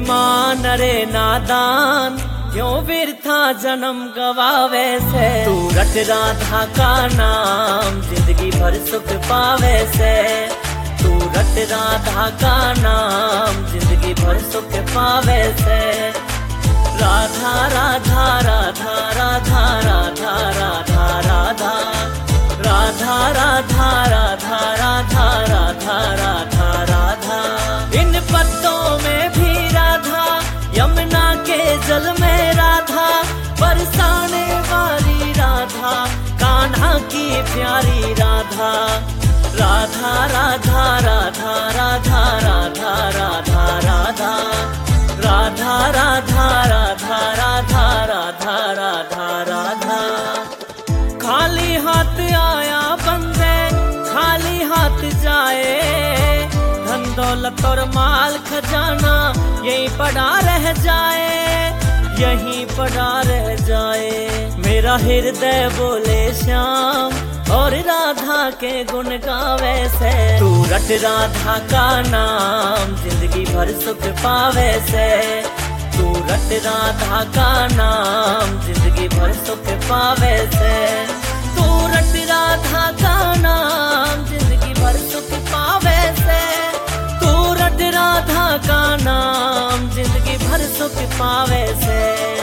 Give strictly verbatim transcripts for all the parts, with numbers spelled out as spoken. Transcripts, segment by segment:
बेईमान रे नादान, क्यों व्यर्था जन्म गवावे से। तू रट राधा का नाम, जिंदगी भर सुख पावे से। तू रट राधा का नाम, जिंदगी भर सुख पावे से। राधा राधा राधा राधा राधा राधा राधा राधा राधा राधा राधा राधा राधा राधा। इन पत्तों में भी राधा, यमुना के जल में राधा, बरसाने वाली राधा, कान्हा की प्यारी राधा। राधा राधा राधा राधा राधा राधा राधा राधा राधा राधा राधा राधा राधा राधा। खाली हाथ आया बंदे, खाली हाथ जाए, धन दौलत और माल खजाना यहीं पड़ा रह जाए, यहीं पड़ा रह जाए। मेरा हृदय बोले श्याम, और राधा के गुण गावे से। तू रट राधा का नाम, जिंदगी भर सुख पावे से। तू रट राधा का नाम, जिंदगी भर सुख पावे से। तू रट राधा का नाम, जिंदगी भर सुख पावे से। तू रट राधा का नाम, जिंदगी भर सुख पावे से।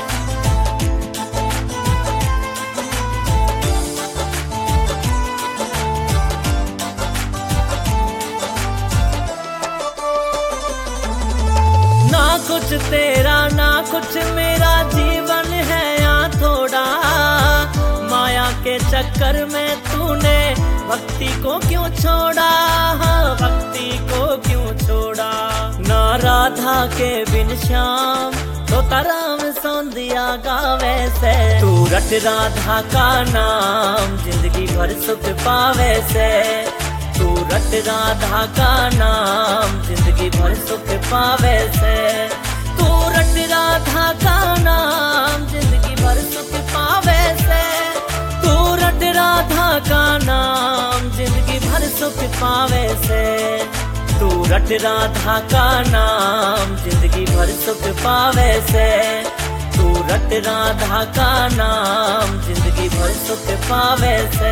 ना कुछ तेरा ना कुछ मेरा, जीवन है यहाँ थोड़ा। माया के चक्कर में तूने भक्ति को क्यों छोड़ा, हाँ भक्ति को क्यों छोड़ा। ना राधा के बिन श्याम, तो राम सौंदिया गावे से। तू रट राधा का नाम, जिंदगी भर सुख पावे से। तू रट राधा का नाम, जिंदगी भर सुख पावे से। तू रट राधा का नाम, जिंदगी भर सुख पावे से। तू रट राधा का नाम, जिंदगी भर सुख पावे से। तू रट राधा का नाम, जिंदगी भर सुख पावे से। तू रट राधा का नाम, जिंदगी भर सुख पावे से।